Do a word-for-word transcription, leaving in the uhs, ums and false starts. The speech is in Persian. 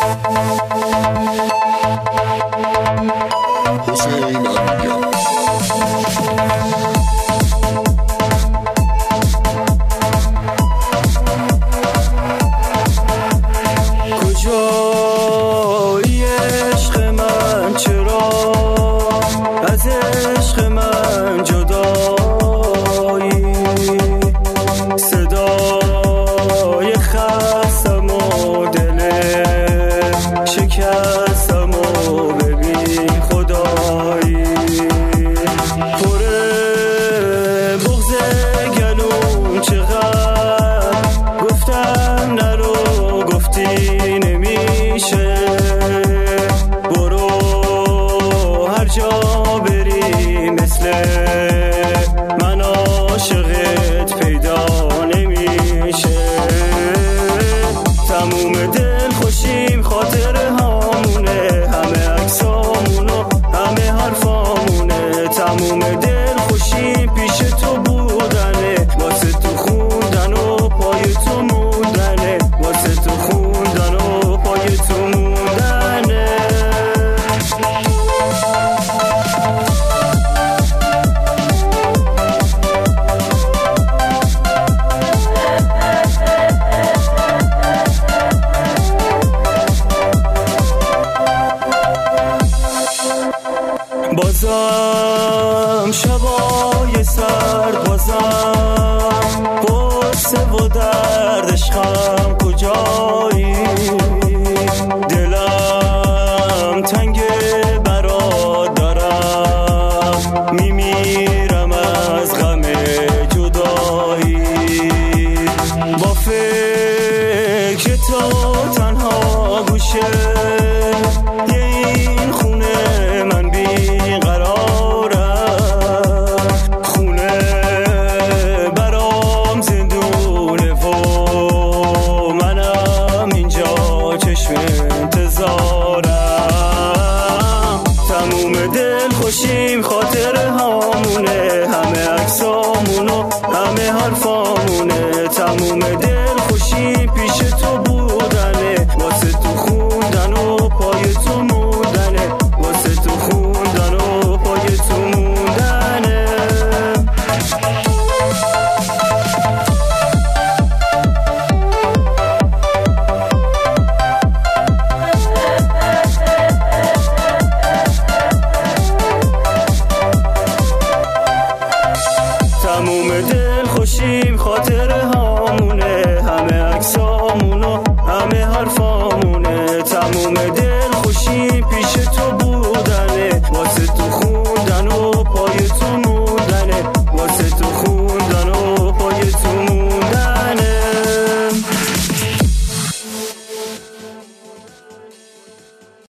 حسین علیان کجایی عشق من، چرا از عشق من جدایی؟ صدای خستم و دل شکستم و ببین خدایی. پر بغض گلوم چقدر گفتم نرو، گفتی نمیشه، برو هر جا بری مثل من عاشقت پیدا نمیشه. تموم دل خوشیم خاطره هامونه، همه عکسامونو همه حرفامونه. تموم دل خوشیم پیش تو بودنه، واسه تو خوندن و پای تو موندنه، واسه تو خوندن و پای تو موندنه. بازم شبای سرد، بازم قصه و درد عشقم کجایی؟ دلم تنگه برات دارم، میمیرم از غم جدایی. با فکر تو تنها گوشه این خونه من بیقرارم، خونه برام زندونه و منم اینجا چشم انتظارم. تموم دل خوشیم خاطره هامونه، همه عکسامونو همه حرفامونه. تموم دل خوشیم پیش تو بودنه، واسه تو خوندن و پای تو موندنه، واسه تو خوندن و پای تو موندنه. تموم دل خوشیم خاطره هامونه، همه عکسامونو همه حرفامونه. تموم دل خوشیم پیش تو